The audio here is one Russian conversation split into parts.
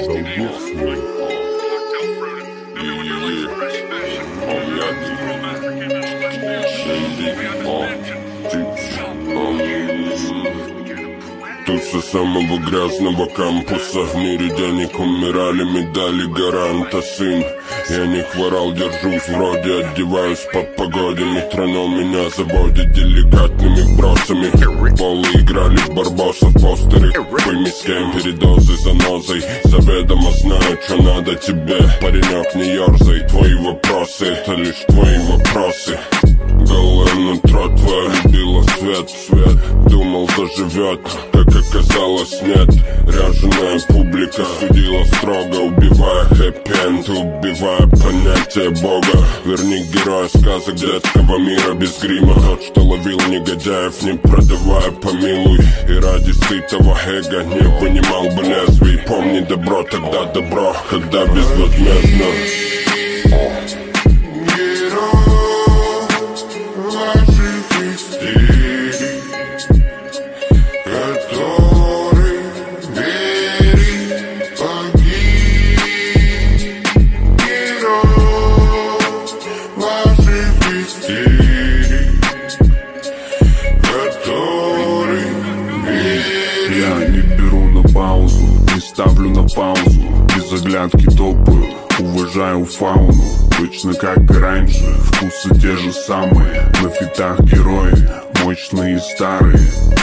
Туса самого грязного кампуса в мире денег умирали, медали гаранта, сын. Я не хворал, держусь вроде, одеваюсь по погоде. Метроном меня заводит деликатными бросами. Полы играли в барбосов, постеры пойми с кем, передозы занозой. Заведомо знаю, что надо тебе. Паренек, не ерзай, твои вопросы, это лишь твои вопросы. Голое нутро твое любило свет. Думал, заживет, как оказалось, нет. Ряженая публика судила строго, убивая хэппи-энд, убивая понятие Бога. Верни героя сказок детского мира без грима. Тот, что ловил негодяев, не продавая, помилуй. И ради сытого эго не вынимал бы лезвий. Помни добро, тогда добро, когда безвозмездно. Я не беру на паузу, не ставлю на паузу, без оглядки топаю, уважаю фауну. Точно как и раньше, вкусы те же самые. На фитах герои, мощные и старые.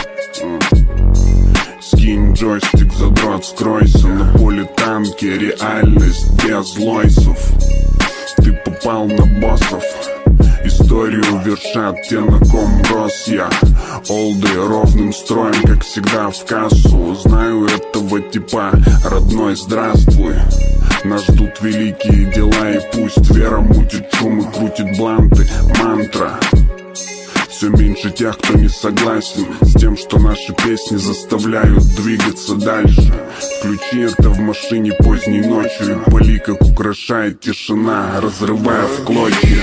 Скинь джойстик, задрот, скройся. На поле танки, реальность без лойсов. Ты попал на боссов. Историю вершат те, на ком рос я. Олды ровным строем, как всегда в кассу. Знаю этого типа, родной, здравствуй. Нас ждут великие дела, и пусть вера мутит шум и крутит бланты. Мантра. Все меньше тех, кто не согласен с тем, что наши песни заставляют двигаться дальше. Включи это в машине поздней ночью и пали, как украшает тишина, разрывая в клочья.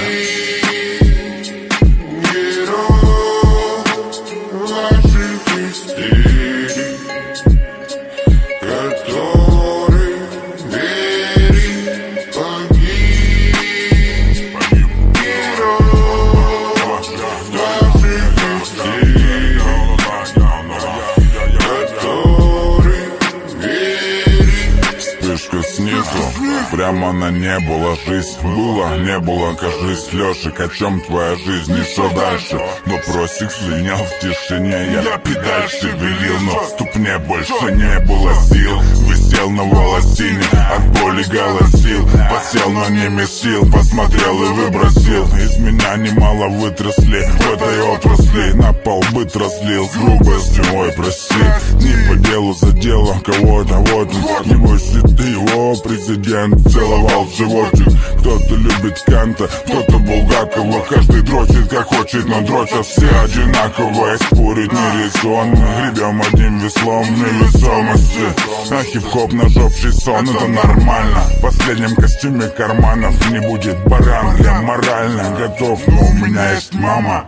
Прямо на небо ложись. Было, не было, кажись, Лешик, о чем твоя жизнь? И что дальше? Вопросик слинял в тишине. Я педаль шевелил, но в ступне больше не было сил. Висел на волосине, от боли голосил. Посел, но не месил, посмотрел и выбросил. Из меня немало вытрясли в этой отрасли. На пол быт разлил, грубостью, ой, прости. Не по делу задела кого-то, вот он. Не бойся ты его, президент целовал в животик. Кто-то любит Канта, кто-то Булгакова. Каждый дрочит как хочет, но дрочат все одинаково. И спорить нерезонно, гребем одним веслом невесомости. А хип-хоп нажевший сон, это нормально. В последнем костюме карманов не будет баран. Я морально готов, но у меня есть мама.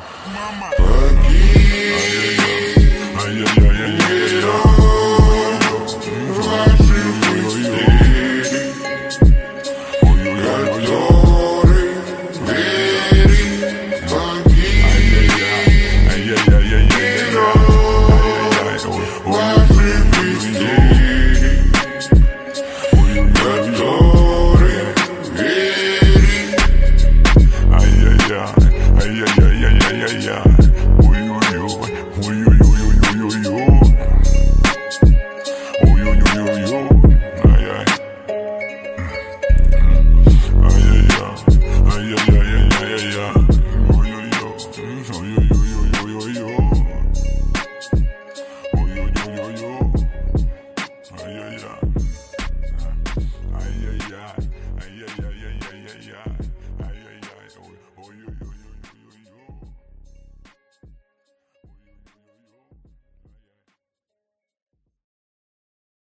Yeah.